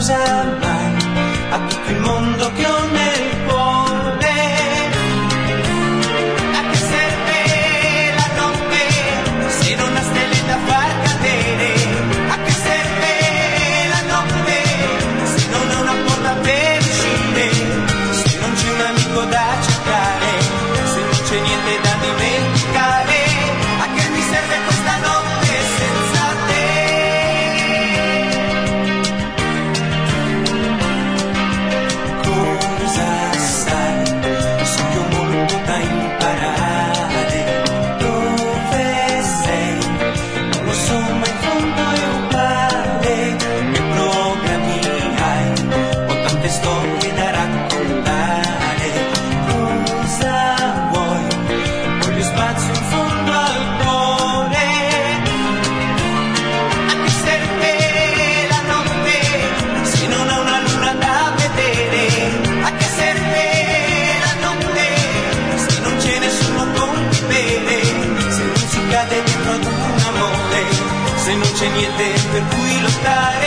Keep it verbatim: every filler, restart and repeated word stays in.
cosa mai a tutto il mondo che ho nel cuore. A che serve la notte se non ha stelle da far cadere? A che serve la notte se non ha una porta per uscire? Se non c'è un amico da cercare, se non c'è niente da dimenticare, a che mi serve questa notte senza te? Cosa sai? So che ho molto da imparare. Dove sei? Non lo so, ma in fondo è uguale. Che programmi hai? Ho tante storie da raccontare. Cosa vuoi? Voglio spazio in fondo al cuore. A che serve la notte se non ha una luna da vedere? A che serve la notte se non c'è nessuno con cui bere? Se non si cade dietro ad un amore, se non c'è niente per cui lottare.